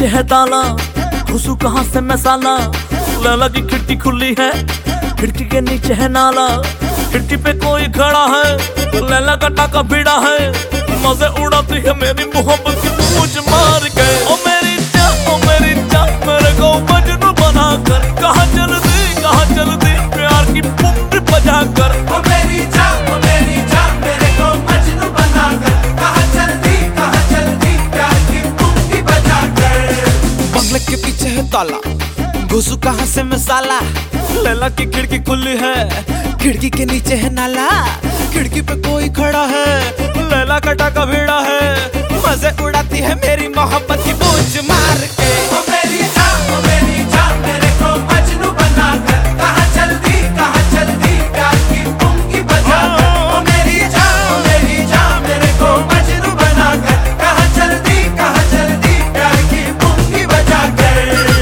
नीचे है ताला, घुसू कहाँ से मैं साला। लैला की खिड़की खुली है, खिड़की के नीचे है नाला। खिड़की पे कोई खड़ा है, लैला का टाका भिड़ा है। मजे उड़ाती है मेरी मोहब्बत की पूछ मार के। ओ मेरी जान मेरे को मजनू बना कर, कहाँ चल दी प्यार की पुंगी बजा कर। ओ मेरी जान मेरे को मजनू बना कर, कहाँ चल दी प्यार की पुंगी बजा कर। बंगले के पीछे है ताला, घुसू कहाँ से मैं साला। लैला की खिड़की खुली है, खिड़की के नीचे है नाला। खिड़की पे कोई खड़ा है, लैला का टाका भिड़ा है। मजे उड़ाती है मेरी मोहब्बत की पूछ मार के। ओ मेरी जान मेरे को मजनू बना कर, कहाँ चल दी प्यार की पुंगी बजा कर। ओ मेरी जान मेरे को मजनू बना कर, कहाँ चल दी प्यार की पुंगी बजा कर।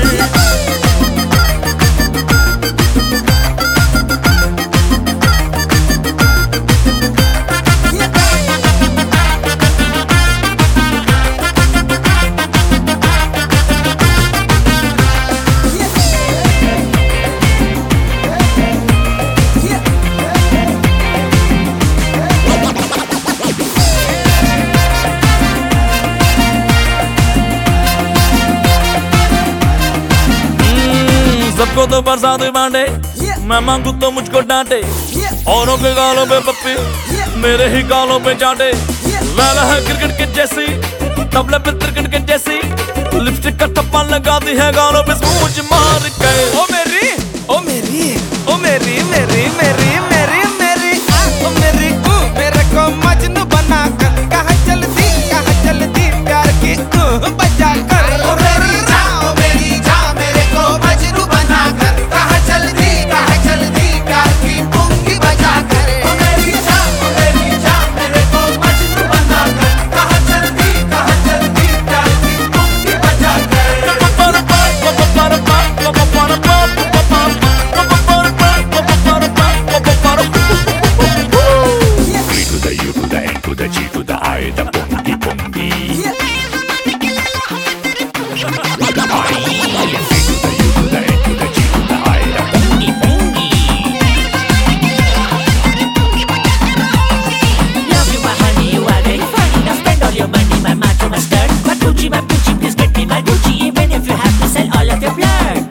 सबको तो बरसात बांटे, मैं मांगू तो मुझको डांटे। औरों के गालों पे पप्पी, मेरे ही गालों पे चाटे। लैला है क्रिकेट के जैसी, तबले पे क्रिकेट के जैसी। लिपस्टिक का टप्पा लगाती है गालों पे स्पूंज मार के। ओ मेरी ओ मेरी ओ मेरी मेरी मेरी मेरी मेरी ओ मेरी मेरे को मजनू बना कर, कहाँ चल दी प्यार की बजा कर। ओ मेरी जान मेरे को मजनू बना कर, कहाँ चल दी प्यार की पुंगी बजा कर। ओ मेरी जान मेरे को मजनू बना कर, कहाँ चल दी प्यार की पुंगी बजा B to the U to the N to the G to the I, the Pongi Pongi. B to the U to the N to the G to the I, the Pongi Pongi. Love you, my honey, you are very funny. Now spend all your money, my macho, my skirt. My Gucci, please get me my Gucci. Even if you have to sell all of your blood.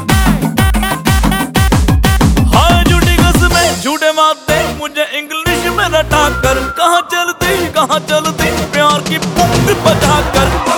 हाँ झूठी कसमें झूठे वादे, मुझे English में रटा कर। कहाँ चलती प्यार की पुंगी बजा कर।